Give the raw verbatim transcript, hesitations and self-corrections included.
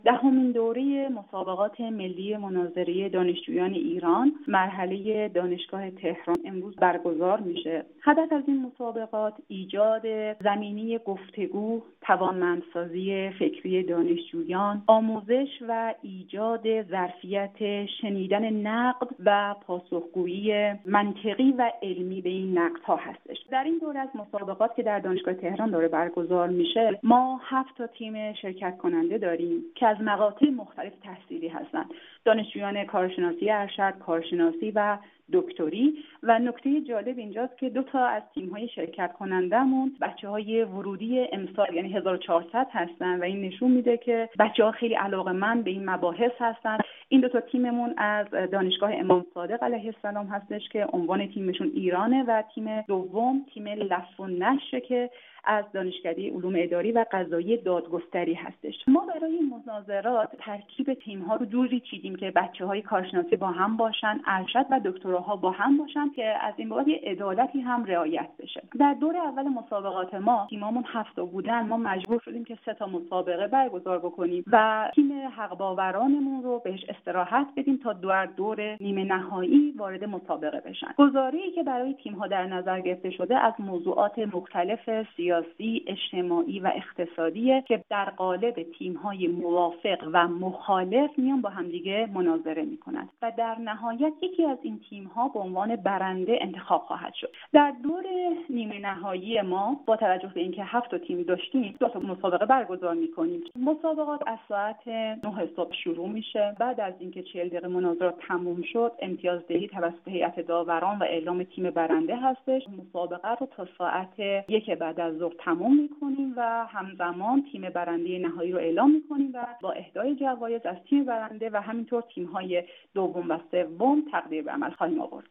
دهمین دوره مسابقات ملی مناظره دانشجویان ایران مرحله دانشگاه تهران امروز برگزار میشه. هدف از این مسابقات ایجاد زمینه گفتگو، توانمندسازی فکری دانشجویان، آموزش و ایجاد ظرفیت شنیدن نقد و پاسخگویی منطقی و علمی به این نقدها هستش. در این دوره از مسابقات که در دانشگاه تهران داره برگزار میشه، ما هفت تا تیم شرکت کننده داریم که از مقاطع مختلف تحصیلی هستند. دانشجویان کارشناسی ارشد، کارشناسی و دکتری. و نکته جالب اینجاست که دو تا از تیم‌های شرکت کنندمون بچه‌های ورودی امسال یعنی هزار و چهارصد هستن و این نشون میده که بچه‌ها خیلی علاقه‌مند به این مباحث هستن. این دو تا تیممون از دانشگاه امام صادق علیه السلام هستش که عنوان تیمشون ایرانه و تیم دوم تیم لف و نشر که از دانشکده علوم اداری و قضایی دادگستری هستش. ما برای این مناظرات ترکیب تیم‌ها رو جوری چیدیم که بچه‌های کارشناسی با هم باشن، ارشد و دکتراها با هم باشن که از این بابت عدالتی هم رعایت بشه. در دور اول مسابقات ما تیمامون هفت تا بودن، ما مجبور شدیم که سه تا مسابقه برگزار بکنیم و تیم حق باورانمون رو بهش استراحت بدیم تا دور دور نیمه نهایی وارد مسابقه بشن. گزاره‌ای که برای تیم‌ها در نظر گرفته شده از موضوعات مختلف سیاسی، اجتماعی و اقتصادی که در قالب تیم‌های موافق و مخالف میان با همدیگه مناظره می‌کنند و در نهایت یکی از این تیم‌ها به عنوان برنده انتخاب خواهد شد. در دور نیمه نهایی ما با توجه به اینکه هفت تا تیم داشتیم، دو تا مسابقه برگزار می‌کنیم. مسابقات از ساعت نه صبح شروع میشه. بعد از اینکه چهل دقیقه مناظرات تموم شد، امتیازدهی توسط هیئت داوران و اعلام تیم برنده هستش. مسابقه رو تا ساعت یک بعد از ظهر تموم می‌کنیم و همزمان تیم برنده نهایی رو اعلام می‌کنیم و با اهدای جوایز از تیم برنده و همینطور تیم‌های دوم و سوم تقدیر به عمل خواهیم آورد.